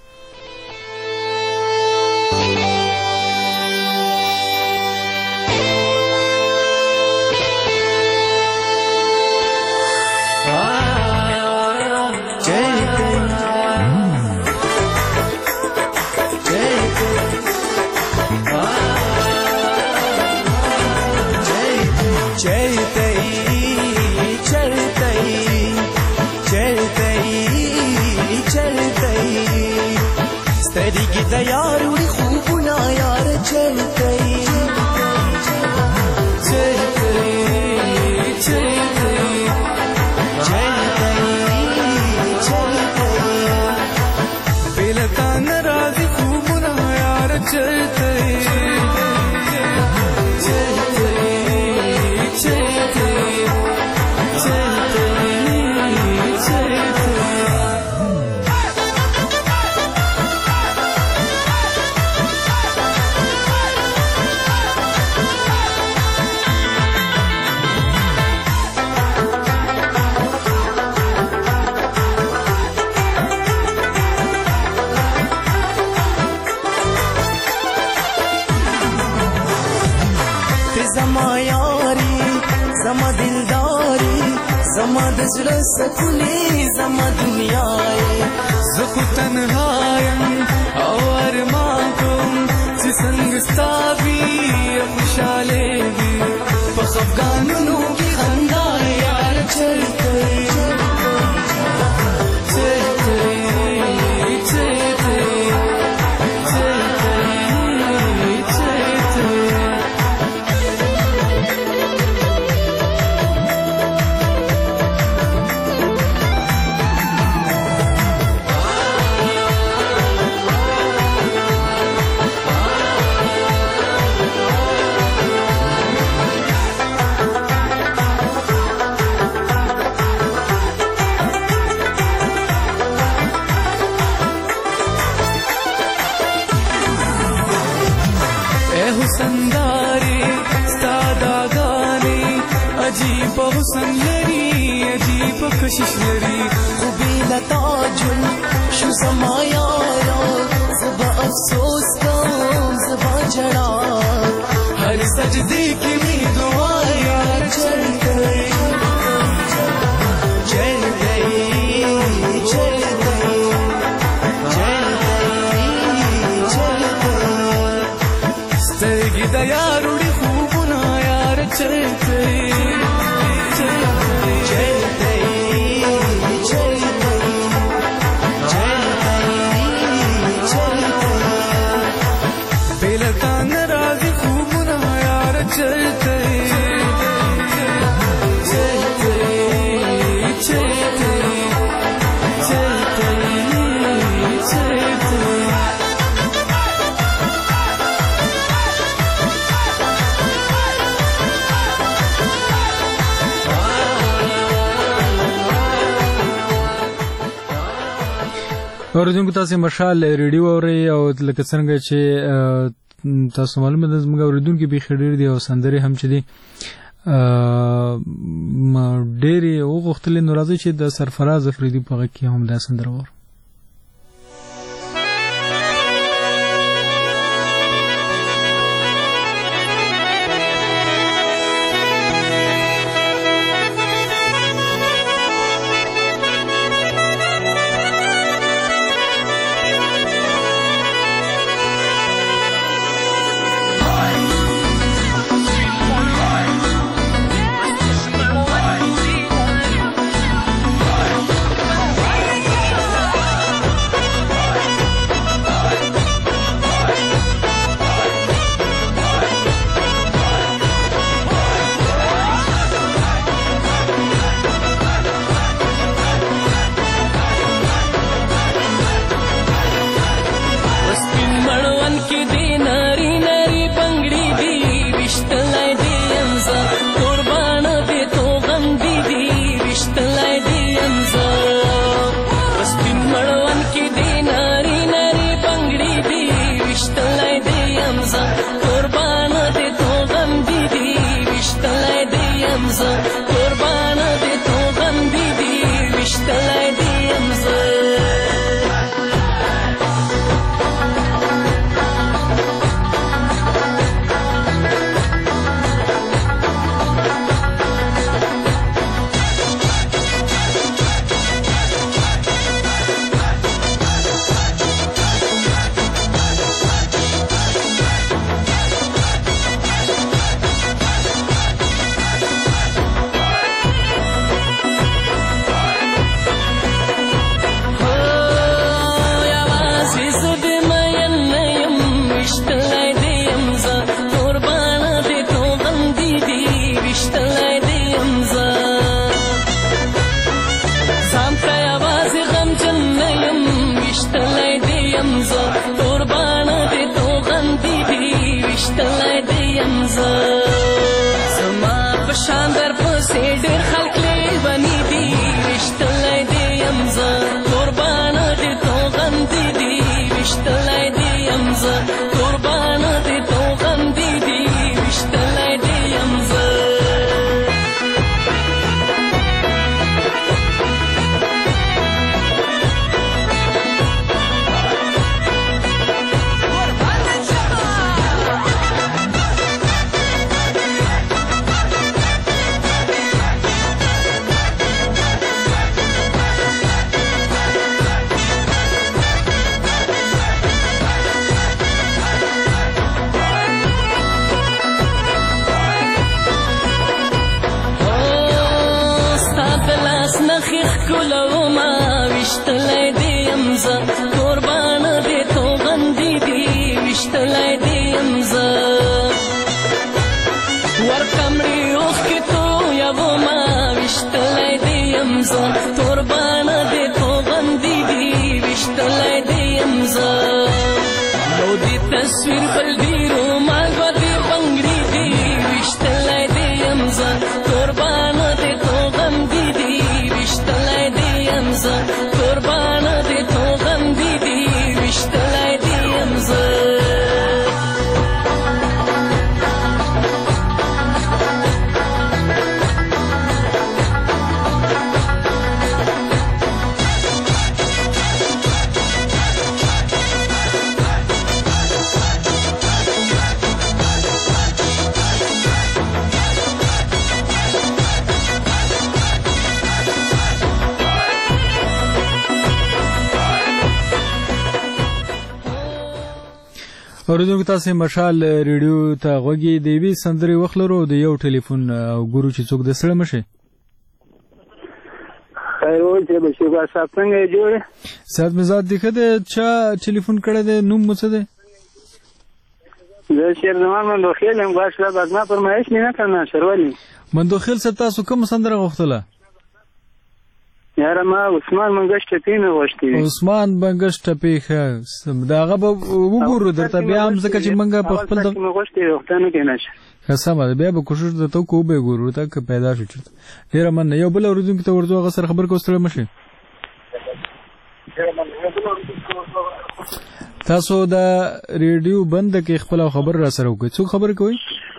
سترګې د یار وړي خوبونه یار چلته چلته چلته چلته بېله تا نه راځي خوبونه یار چلته زما د زړه سکونې زما دنیا یې زه خو تنها یم او ارمان کوم چې څنګه ستا وي خوشحالې وي په خفګانونو کې خندا یار چلته چلته چلته عجیب حسن لري عجیب کشش لري خو بېله تا ژوند شو زما یارا زه به افسوس کوم زه به ژړا هر سجدې کې مې دعا یار چلته چلته چلته چلته سترګې د یار وړي خوبونه یار چلته اورېدونکو تاسې مشال ریډیو اورئ او لکه څنګه چې تاسو معلومه ده زموږ اورېدونکي بیخي ډېر دي او سندرې هم چې دي ډېرې وغوښتلې. نو راځئ چې د سرفراز افریدي په غږ کې هم دا سندره واورو. نخې ښکلومه ویشتلی دې یم زه قربانه دې توغندې دي ویشتلی دې یم زه ورکمړې اوښکې تویومه ویشتلی دې یم زه قربانه دې توغندې دي ویشتلی دې یم زه یو دې تصویر بل دې رومال و دې بنګړي دي ویشتلی دې یم زه قربانه دې توغندې دي ویشتلی دې یم زه قربانه دې توغندې دي ویشتلی دې یم زه اوریدونکو تاسې مشال ریډیو ته غوږی د یوې سندرې وخت لرو د یو ټلیفون او ګورو چې څوک د سره مشه خیر وای چې بشیر صاحب څنګه جوړ صاحب مزاد دیکھه د چا ټلیفون کړه د نوم مو څه ده زه شیر زمان من دوخیل هم غواړم چې بعد فرمایش نه کړم شروالي من دوخیل څه تاسو کوم سندره غوښتله یاره ما عثمان منګش ټپی مې غوښتي عثمان منګش ټپی ښه داغه به وګورو درته بیا هم ځکه چې منګه په خپل د مې غوښتي وخت نه کېناش ښه سمه ده بیا به کوشش درته کوو به ګورو ته که پیدا شي چېرته ډېره مننه یو بل اورېدونکي ته ورځو هغه سره خبر کوو ستړی مه شئ تاسو د ریډیو بنده کې خپله خبر را سره وکړئ څوک خبرې کوئ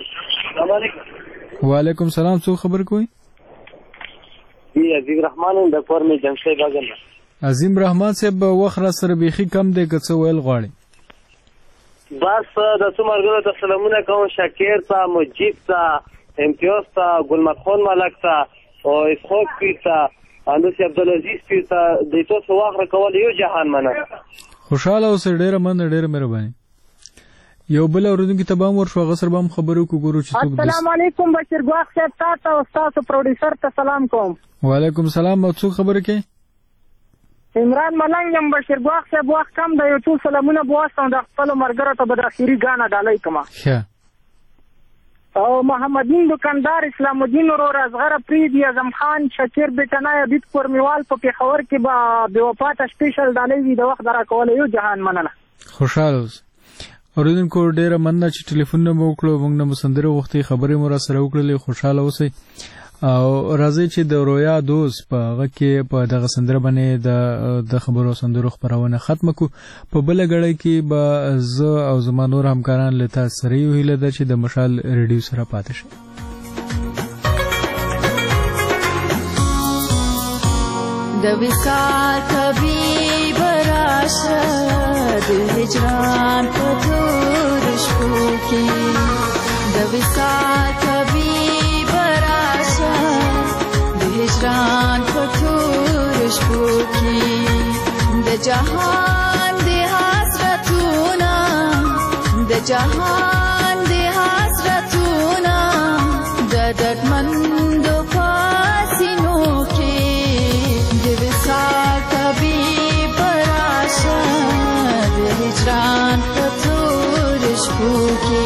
وعلیکم سلام څوک خبرې کوئ جی عظیم رحمان د کور می جمشید باغل عظیم رحمان صاحب وخت را سره بیخي کم دی که څه ویل غواړي بس د څو مرګرو ته سلامونه کوم شاکر ته مجید ته امتیاز ته ګلمت خان ملک ته او اسحاق پیر ته اندوس عبدالعزیز پیر ته د تاسو وخت کول یو جهان منه خوشاله اوسئ ډېره مننه ډېره مهرباني یو بل اورېدونکي ته به هم ورشو هغه سره به هم خبرې وکړو ګورو چې څوک السلام علیکم بشیر ګواښ صاحب تا ته او ستاسو پروډیوسر ته سلام کوم وعلیکم سلام او څوک خبرې کوي عمران ملنګ یم بشیر ګواښ صاحب وخت کم دی یو څو سلامونه به واستم د خپلو ملګرو ته به د اخري ګاڼه ډالۍ کړمه ښه او محمدین دکاندار اسلام الدین ورور اصغر پریدي اعظم خان شکیر بیٹنای عبید کورمیوال په پېښور کې به بېوفاته سپیشل ډالۍ وي د وخت را کوله یو جهان مننه خوشحاله اوسئ اوریدونکو ډېره مننه چې ټلیفونونه مو وکړو موږ نه مو سندرې وغوښتې خبرې مو را سره وکړلې خوشحاله اوسئ او راځئ چې د رویا دوست په هغه کې په دغه سندره باندې د خبرو سندرو خپرونه ختمه کړو په بله ګړۍ کې به زه او زما نور همکاران له تاسو سره یو هیله ده چې د مشال ریډیو سره پاتې شئ د وصال طبیب راشه د هجران په تور شپو کې د وصال طبیب راشه د هجران په تور شپو کې د جهان د حسرتونه د جهان د حسرتونه د دردمندو پاسینو کې طبیب راشه د هجران په تور شپو کې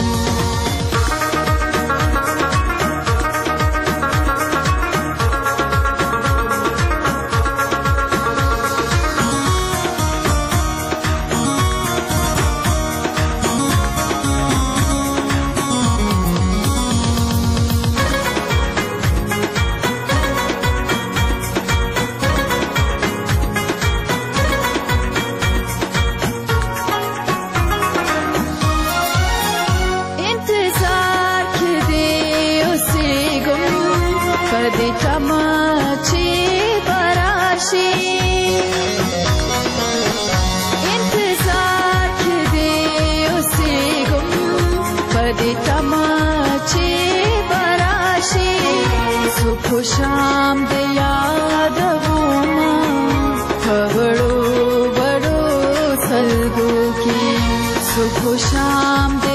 شام د یادوما خبرو بڑو سلګو کې صبح شام د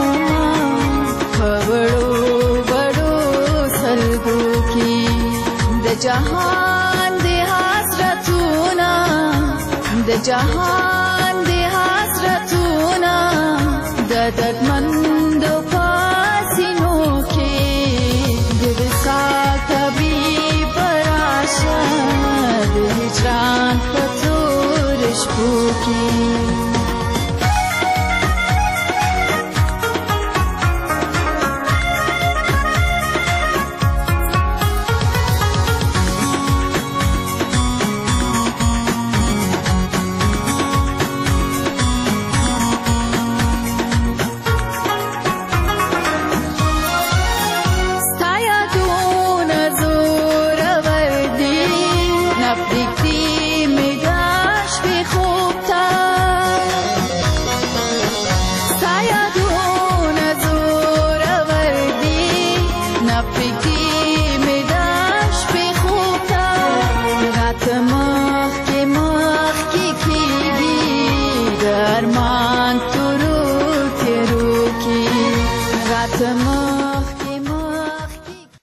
یادوما خبرو بڑو سلګو کې د جهان د حسرتونه د جهان د حسرتونه د دردمندو پاسینو کې د وصال طبیب راشه د هجران په تور شپو کې Big